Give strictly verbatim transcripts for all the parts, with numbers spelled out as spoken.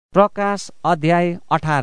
प्रकाश अध्याय अठार।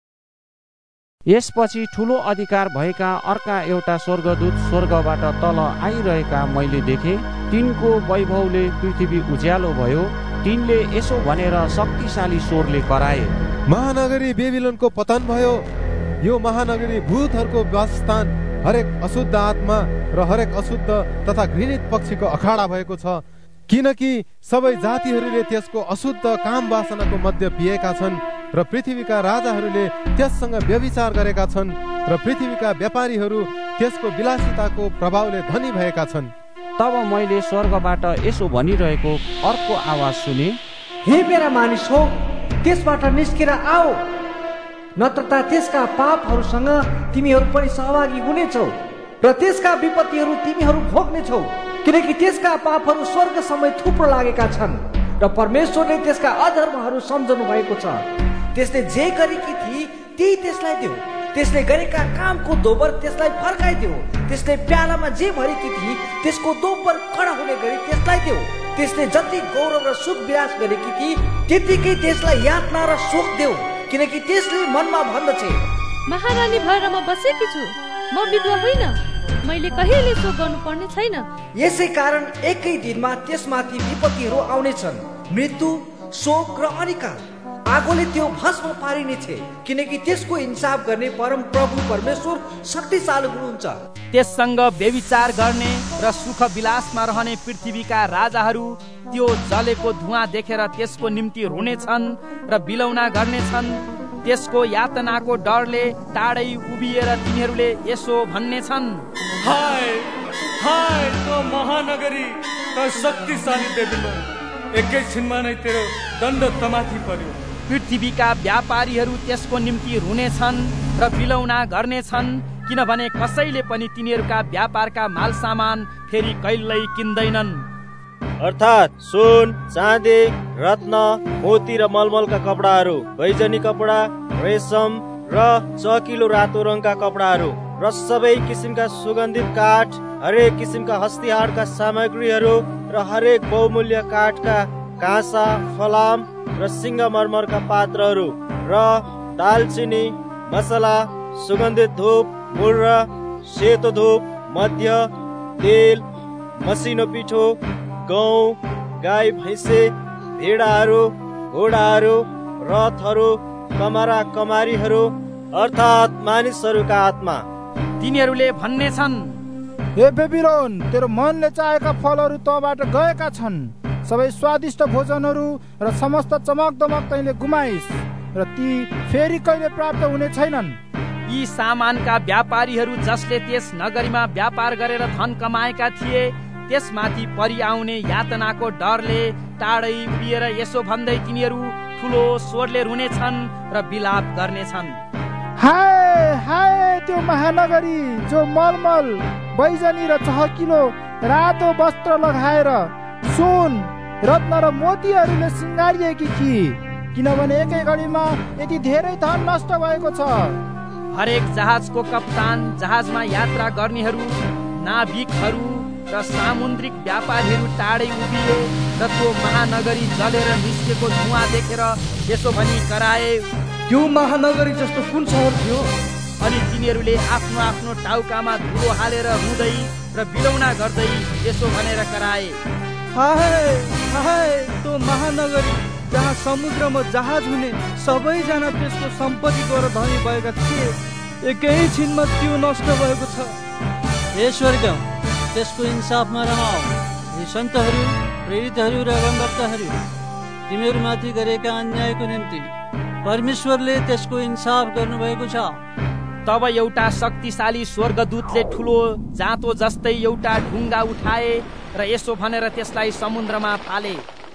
यसपछि ठुलो अधिकार भएका अर्का एउटा स्वर्गदूत स्वर्गबाट तल आइरहेका मैले देखेँ। तिनको वैभवले पृथ्वी उज्यालो भयो। तिनले यसो भनेर शक्तिशाली स्वरले कराए, महानगरी बेबिलोनको पतन भयो। यो महानगरी भूतहरूको वासस्थान, हरेक अशुद्ध आत्मा र हरेक अशुद्ध तथा घृणित पक्षीको अखाडा भएको छ। किनकि सबै जातिहरूले त्यसको अशुद्ध काम वासनाको मध्य पिएका छन् र पृथ्वीका राजाहरूले त्यससँग व्यभिचार गरेका छन् र पृथ्वीका व्यापारीहरू त्यसको विलासिताको प्रभावले धनी भएका छन्। तब मैले स्वर्गबाट यसो भनिरहेको अर्को आवाज सुने, हे मेरा मानिस हो, त्यसबाट निस्केर आओ, नत्र त त्यसका पापहरूसँग तिमीहरू पनि सहभागी हुनेछौ र त्यसका विपत्तिहरू तिमीहरू भोग्नेछौ। किनकि त्यसका पापहरू स्वर्गसम्म थुप्रो लागेका छन् र परमेश्वरले त्यसका अधर्महरू सम्झनु भएको छ। त्यसले जे गरेकी थिए त्यही त्यसलाई देऊ। त्यसले गरेका कामको दोबर त्यसलाई फर्काइदेऊ। त्यसले प्यालामा जे भरेकी थिए त्यसको दोबर कडा हुने गरी त्यसलाई देऊ। त्यसले जति गौरव र सुख विलास गरेकी थिए त्यतिकै त्यसलाई यातना र सुख देऊ। किनकि त्यसले मनमा भन्दछ, महारानी भएर म बसेकी छु, म विधवा होइन, मैले कहिले सो गर्नु पर्ने छैन। यसै कारण एकै दिनमा त्यसमाथि विपत्तिहरू आउनेछन्, मृत्यु, शोक र अनिकाल। आगोले त्यो भस्म पारिनेछ। किनकि त्यसको इन्साफ गर्ने परम प्रभु परमेश्वर शक्तिशाली हुनुहुन्छ। त्यससँग व्यभिचार गर्ने र सुख विलासमा रहने पृथ्वीका राजाहरू त्यो जलेको धुवाँ देखेर त्यसको निम्ति रुनेछन् र बिलौना गर्नेछन्। त्यसको यातनाको डरले टाढै उभिएर तिनीहरूले यसो भन्नेछन्, हाय हाय तो महानगरी, तो शक्तिशाली बेबिलोन, एकैछिनमा नै तेरो दण्ड तमाथि पर्यो। पृथ्वीका व्यापारीहरू त्यसको निम्ति रुनेछन् र बिलौना गर्नेछन्, किनभने कसैले पनि तिनीहरूका व्यापारका माल सामान फेरि कहिल्यै किन्दैनन्। अर्थात् सुन, चाँदी, रत्न, मोती र मलमलका कपडाहरू, बैजनी कपडा, रेशम र चकिलो रातो रङका कपडाहरू र सबै किसिमका सुगन्धित काठ, हरेक किसिमका हस्तिहारका सामग्रीहरू र हरेक बहुमूल्य काठका काँसा, फलाम र सिंगमरमरका पात्रहरू र दालचिनी, मसला, सुगन्धित धूप, मुर्र, सेतो धूप, मध्य, तेल, मसिनो पिठो, गहुँ, गाई भैँसे, भेडाहरू, घोडाहरू, रथहरू, कमरा कमारीहरू, अर्थात् मानिसहरूका आत्मा। तिनीहरूले भन्नेछन्, हे बेबिलोन, तेरो मनले चाहेका फलहरू तँबाट गएका छन्। सबै स्वादिष्ट भोजनहरू र समस्त चमक दमक तैँले गुमाइस् र ती फेरि कहिले प्राप्त हुने छैनन्। यी सामानका व्यापारीहरू जसले त्यस नगरीमा व्यापार गरेर धन कमाएका थिए त्यसमाथि परिआउने यातनाको डरले टाढै उभिएर यसो भन्दै तिनीहरू ठुलो स्वरले रुनेछन् र विलाप गर्नेछन्, हाय हाय त्यो महानगरी जो मलमल, बैजनी र चहकिलो रातो वस्त्र लगाएर सुन, रत्न र मोतीहरूले सिँगारिएकी थिए। किनभने एकै घडीमा यति धेरै धन नष्ट भएको छ। हरेक जहाजको कप्तान, जहाजमा यात्रा गर्नेहरू, नाविकहरू र सामुद्रिक व्यापारीहरू टाढै उभिए र त्यो महानगरी जलेर निस्केको धुवाँ देखेर यसो भनी कराए, त्यो महानगरी जस्तो कुन सहर थियो? अनि तिनीहरूले आफ्नो आफ्नो टाउकामा धुलो हालेर रुँदै र बिलौना गर्दै यसो भनेर कराए, हाय हाय तो महानगरी, जहाँ समुद्रमा जहाज हुने सबैजना त्यसको सम्पत्तिद्वारा धनी भएका थिए, एकैछिनमा त्यो नष्ट भएको छ। हे स्वर्ग, त्यसको इन्साफमा रमाऊ। यी सन्तहरू, प्रेरितहरू र अगमवक्ताहरू, तिमीहरूमाथि गरेका अन्यायको निम्ति परमेश्वरले त्यसको इन्साफ गर्नुभएको छ। तब एउटा शक्तिशाली स्वर्गदूतले ठुलो जाँतो जस्तै एउटा ढुङ्गा उठाए र यसो भनेर त्यसलाई समुद्रमा फाले,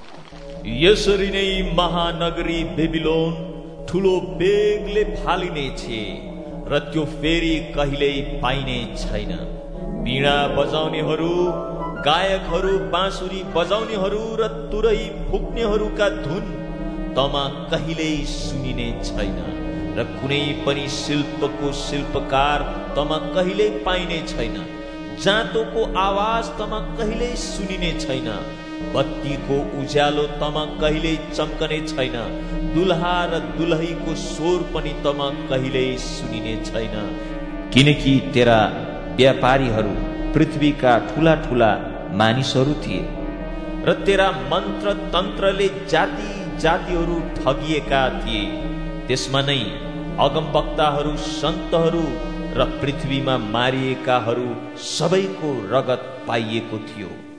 यसरी नै महानगरी बेबिलोन ठुलो बेगले फालिनेछ र त्यो फेरि कहिल्यै पाइने छैन। वीणा बजाउनेहरू, गायकहरू, बाँसुरी बजाउनेहरू र तुरै फुक्नेहरूका धुन तमा कहिल्यै सुनिने छैन र कुनै पनि शिल्पको शिल्पकार तमा कहिल्यै पाइने छैन। जाँतोको आवाज तमा कहिल्यै सुनिने छैन। बत्तीको उज्यालो तमा कहिल्यै चम्कने छैन। दुल्हा र दुलहीको स्वर पनि तमा कहिल्यै सुनिने छैन, किनकि तेरा व्यापारीहरू पृथ्वीका ठुला ठुला मानिसहरू थिए र तेरा मन्त्र तन्त्रले जाति जातिहरू ठगिएका थिए। त्यसमा नै अगमवक्ताहरू, सन्तहरू र पृथ्वीमा मारिएकाहरू सबैको रगत पाइएको थियो।